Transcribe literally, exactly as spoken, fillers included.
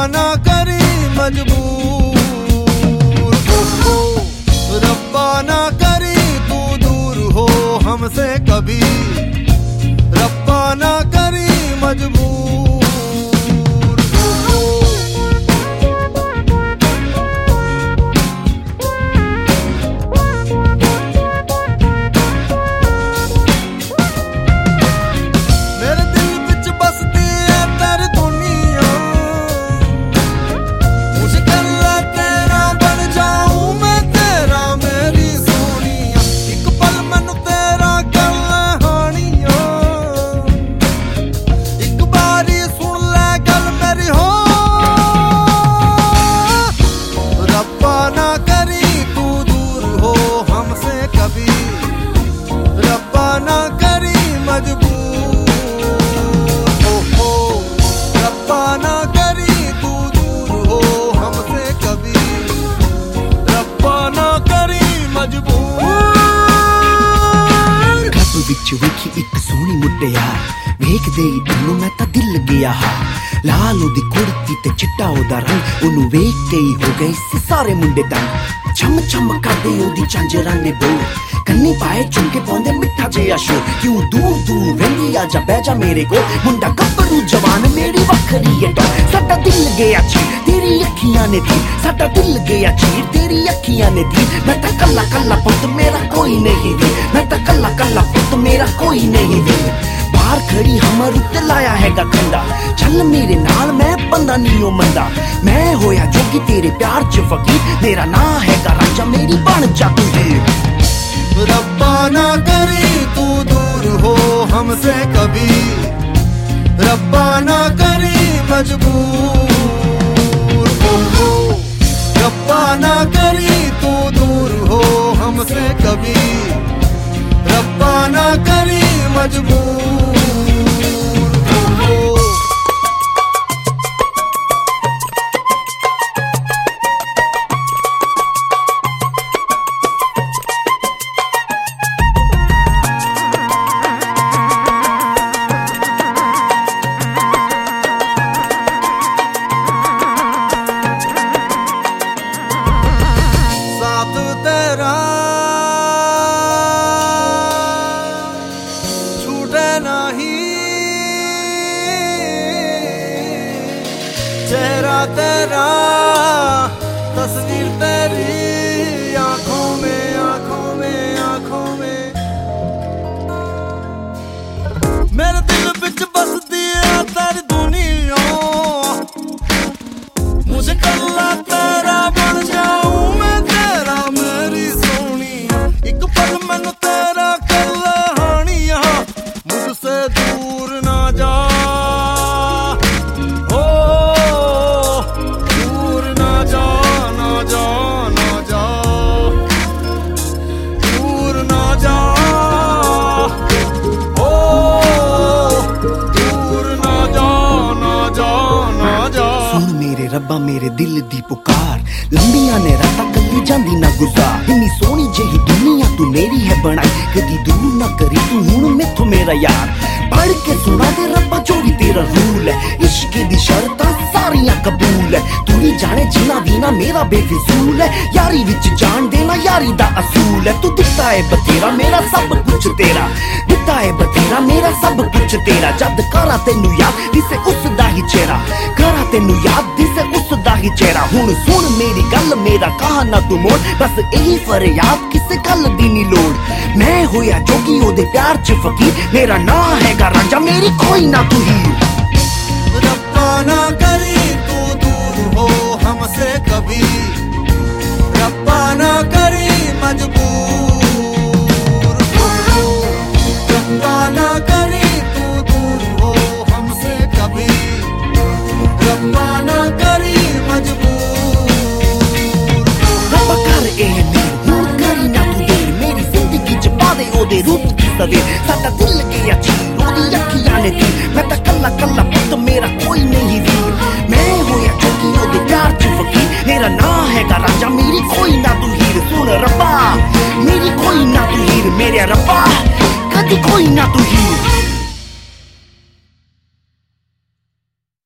ना करी मजबूर, रब्बा ना करी तू दूर हो हमसे कभी, रब्बा ना करी मजबूर। विच वेखी एक सोहनी मुटियार, वेखदे ही तैनू मैं तां दिल गया हा। लाल ओदी कुर्ती ते चिट्टा ओदा रंग, ओनू वेख के ही हो गए से सारे मुंडे दंग। छम छम करदे ओदी झांजरां ने बोल, कन्नी पाए झुमके पाउंदे मिठा जिहा शोर। क्यों दूर दूर वेंदी आजा बैठ जा मेरे कोल, मुंडा गब्बरू जवान मेरी वखरी है डोल। साडा दिल गया चीर तेरी अखियां ने थी, साडा दिल गया चीर तेरी अखियां ने थी। मैं तां कल्ला कल्ला पुत्त मेरा कोई नहीं थी, मैं तां कल्ला कल्ला पुत्त मेरा कोई नहीं थी। बाहर खड़ी हमर उत्ते लाया हैगा खंडा, चल मेरे नाल मैं बंदा नहीं ओ मंदा। मैं होया जोगी तेरे प्यार च फकीर, मेरा नां हैगा राजा मेरी बन जा तू हीर। रब्बा ना करी तू दूर हो हमसे कभी, रब्बा ना करी मजबूर, रब्बा ना करी तू दूर हो हमसे कभी, रब्बा ना करी मजबूर। चेहरा तेरा तस्वीर तेरी आंखों में आंखों में आंखों में, मेरे दिल बिच बसदी है तेरी दुनिया। मुझे कल्ला तेरा बन जाऊं मैं तेरा मेरी सोनी, एक पल मैनू तेरा कल्ला हानिया, मुझसे दूर ना जा। रब्बा मेरे दिल दी पुकार, लंबियां ने रातां कल्ली जांदी ना गुजार। इन्नी सोहनी जेही दुनिया तू मेरी है बनाई, कदी दूर ना करी तू हुण मैथों मेरा यार। पढ़ के सुना दे रब्बा जो भी तेरा रूल है, इश्क दी शर्तां सारियां कबूल है। तू ही जाने जीना भी ना मेरा बेफिजूल है, यारी विच जान देना यारी दा असूल है। तू दिता है बतेरा मेरा सब कुछ तेरा, दिता है बतेरा मेरा सब कुछ तेरा। जद करा तेनू याद दिसे उस दा ही चेहरा, करा तेनू याद दिसे उस दा ही चेहरा। हुण सुन मेरी गल मेरा कहा ना तू मोड़, बस यही फरियाद किसे गल दी नी लोड़। मैं होया जोगी ओदे प्यार च फकीर, मेरा नां हैगा राजा मेरी कोई ना तू हीर। रब्बा ना करी तू दूर हो हमसे कभी, रब्बा ना करी मजबूर, रब्बा ना करी तू दूर हो हमसे कभी, रब्बा ना करी मजबूर। रब्बा कर ए मेरे हुण करी ना तू देर, मेरी जिंदगी च पा दे ओदे रूप की सवेर। साडा दिल गया चीर ओदी अखियां ने थी, मैं तां कल्ला कल्ला पुत्त मेरा कोई